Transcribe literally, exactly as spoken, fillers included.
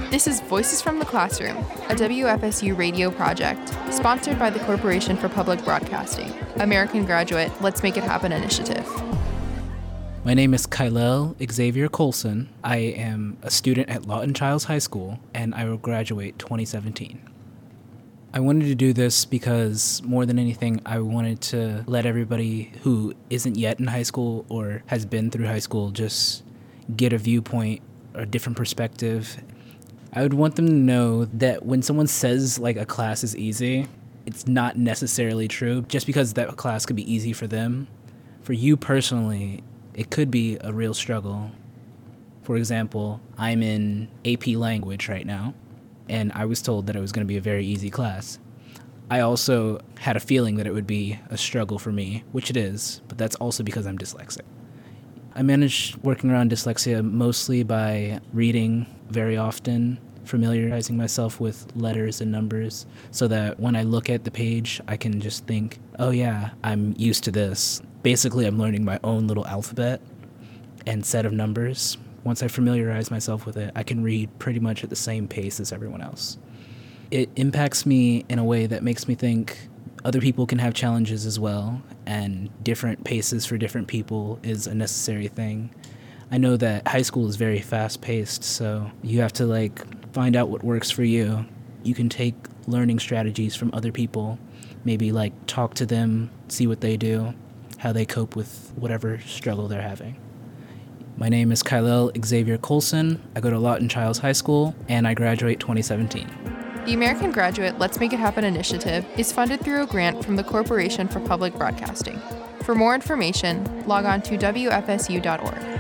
This is Voices from the Classroom, a W F S U radio project, sponsored by the Corporation for Public Broadcasting, American Graduate Let's Make It Happen initiative. My name is Kylel Xavier Colson. I am a student at Lawton Childs High School, and I will graduate twenty seventeen. I wanted to do this because, more than anything, I wanted to let everybody who isn't yet in high school or has been through high school just get a viewpoint, a different perspective. I would want them to know that when someone says, like, a class is easy, it's not necessarily true. Just because that class could be easy for them, for you personally, it could be a real struggle. For example, I'm in A P language right now, and I was told that it was going to be a very easy class. I also had a feeling that it would be a struggle for me, which it is, but that's also because I'm dyslexic. I managed working around dyslexia mostly by reading very often, familiarizing myself with letters and numbers, so that when I look at the page, I can just think, oh yeah, I'm used to this. Basically, I'm learning my own little alphabet and set of numbers. Once I familiarize myself with it, I can read pretty much at the same pace as everyone else. It impacts me in a way that makes me think other people can have challenges as well, and different paces for different people is a necessary thing. I know that high school is very fast-paced, so you have to like find out what works for you. You can take learning strategies from other people, maybe like talk to them, see what they do, how they cope with whatever struggle they're having. My name is Kylel Xavier Colson. I go to Lawton Childs High School, and I graduate twenty seventeen. The American Graduate Let's Make It Happen initiative is funded through a grant from the Corporation for Public Broadcasting. For more information, log on to W F S U dot org.